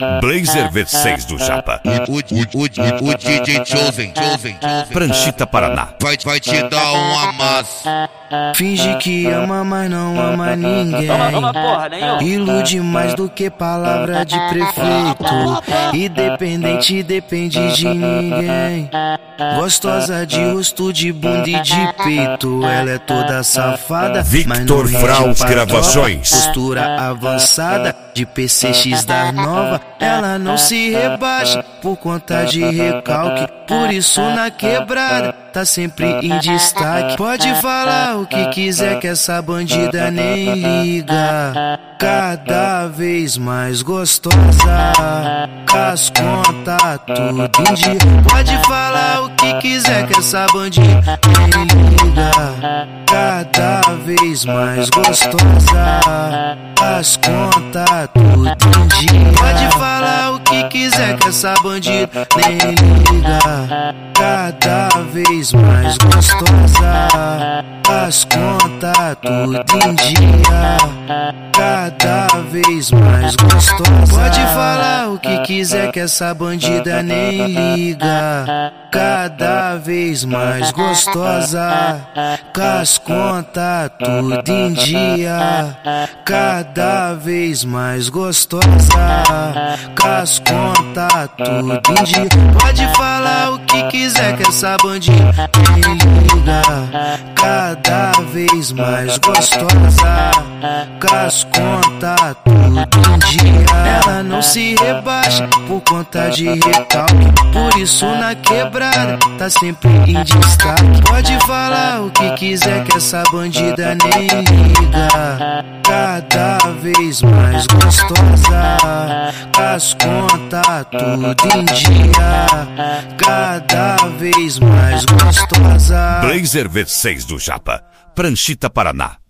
Blazer V6 do Japa. O DJ Chosen. Pranchita, Paraná. Vai te dar um amasso. Finge que ama, mas não ama ninguém. Ilude mais do que palavra de prefeito. Independente, depende de ninguém. Gostosa de rosto, de bunda e de peito. Ela é toda safada, Victor Fraus Gravações. Postura avançada, de PCX da nova. Ela não se rebaixa por conta de recalque. Por isso na quebrada tá sempre em destaque. Pode falar o que quiser que essa bandida nem liga. Cada vez mais gostosa, cas conta tudo em dia. Pode falar o que quiser que essa bandida nem liga. Cada vez mais gostosa, as conta tudo em dia. Pode falar o que quiser que essa bandida nem liga. Cada vez mais gostosa, as conta tudo em dia. Cada vez mais gostosa. Pode falar o que quiser que essa bandida nem liga. Cada vez mais gostosa, cas conta tudo em dia. Cada vez mais gostosa, cas conta tudo em dia. Pode falar o que quiser que essa bandida nem liga. Cada vez mais gostosa, cas conta tudo em dia. Ela não se rebaixa por conta de recalque. Por isso na quebrada tá sempre em destaque. Pode falar o que quiser que essa bandida nem liga. Cada vez mais gostosa, as conta tudo em dia. Cada vez mais gostosa. Blazer V6 do Japa. Pranchita, Paraná.